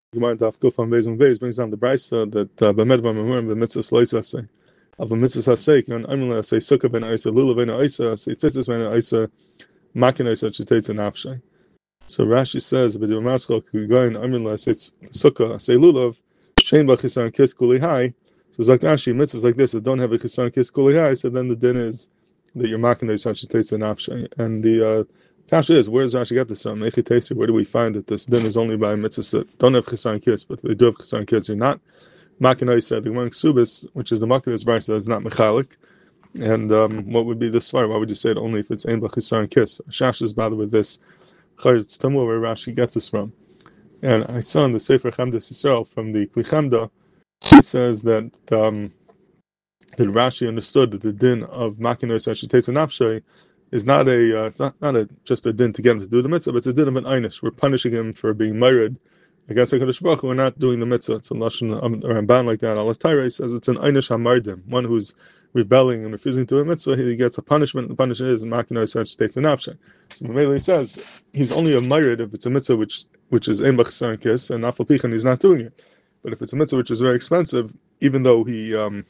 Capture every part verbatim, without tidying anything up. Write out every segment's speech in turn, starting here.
Gemara Daf Kuf on Beis and Beis brings down the brisa that B'med V'Mahurim B'Mitzvah Sloisa say of a mitzvah sake and Amrula say Sukkah Ben Isa Lulav Ben Isa say Tzitzis Ben Isa Makin Isa Chitates and Afshay. So Rashi says B'Dim Maskal Kugain Amrula say Sukkah say Lulav Shein B'Chisan Kis Kuli Hai. So it's like Rashi mitzvahs like this that don't have a Chisan Kis Kuli Hai. So then the din is that you're Makin Isa Chitates and Afshay. And the uh, Kasha is, where does Rashi get this from? Where do we find that this din is only by mitzvahs that don't have chisan kiss, but they do have chisan kiss? You're not makinai said the Gemara Ksubis, which is the makinai brisa, is not mechalik. And um, what would be the svar? Why would you say it only if it's ein b'chisan kiss? Shash is bothered with this chayrz tamur where Rashi gets this from. And I saw in the Sefer Chemdas Yisrael from the Kli Chemda, he says that um, that Rashi understood that the din of makinai sashitetz and nafshay is not a, uh, it's not, not a, just a din to get him to do the mitzvah, but it's a din of an einish. We're punishing him for being married against HaKadosh Baruch Hu. We're not doing the mitzvah. It's a lashon Ramban like that. Allah Taira says it's an einish hamardim, one who's rebelling and refusing to do a mitzvah. He gets a punishment. The punishment is makinah such states an afshay. So Mameli says he's only a married if it's a mitzvah which which is ein b'chisan kis, and afal pichan he's not doing it. But if it's a mitzvah which is very expensive, even though he um,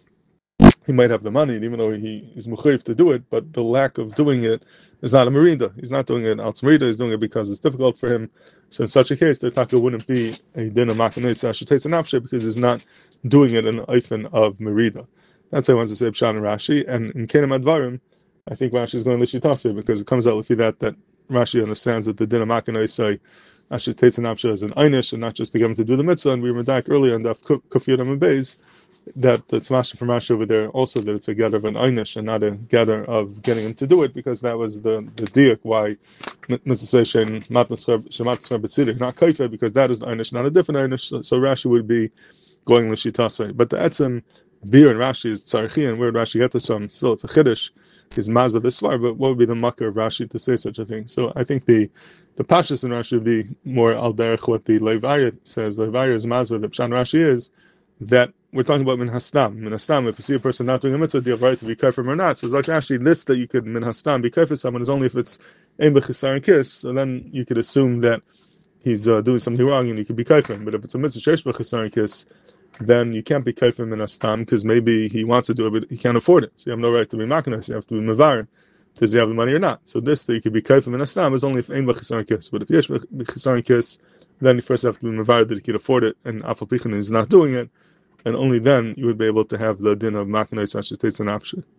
he might have the money, and even though he is mukhayif to do it, but the lack of doing it is not a merida. He's not doing it al merida. He's doing it because it's difficult for him. So in such a case, the taka wouldn't be a din of makanei sashates and nafshe because he's not doing it in an eifin of merida. That's why I want to say Pshan and Rashi. And in Kenem Advarim, I think Rashi is going lishitase because it comes out with that that Rashi understands that the din of makanei say sashates and nafshe is an einish and not just to get him to do the mitzvah. And we were back earlier on Daf Kufiyot and Beis that it's Masha from Rashi over there also that it's a gather of an einish and not a gather of getting him to do it, because that was the the diak why Mister Shein Matnaschar Shematzchar B'Tzidik not kaifa, because that is an einish, not a different einish. So Rashi would be going l'shitase. But the etzem beer in Rashi is tzarchi, and where did Rashi get this from? Still, it's a chiddush. He's mazba this far, but what would be the makar of Rashi to say such a thing? So I think the the pashas in Rashi would be more al derech what the Leivaya says. Leivaya is mazba. The pshan Rashi is that we're talking about min hastam. Min hastam, if you see a person not doing a mitzvah, do you have right to be kafir or not? So it's like actually this that you could min hastam be kafir someone is only if it's ein b'chisar and kiss. So then you could assume that he's uh, doing something wrong and you could be kafir. But if it's a mitzvah sheish b'chisar and kiss, then you can't be kafir min hastam because maybe he wants to do it but he can't afford it. So you have no right to be makinas. You have to be mevar. Does he have the money or not? So this that you could be kafir min hastam is only if ein b'chisar and kiss. But if yesh b'chisar and kiss, then you first have to be mevar that he could afford it, and afal pichin is not doing it. And only then you would be able to have the din of makanei sashatetz and afshe.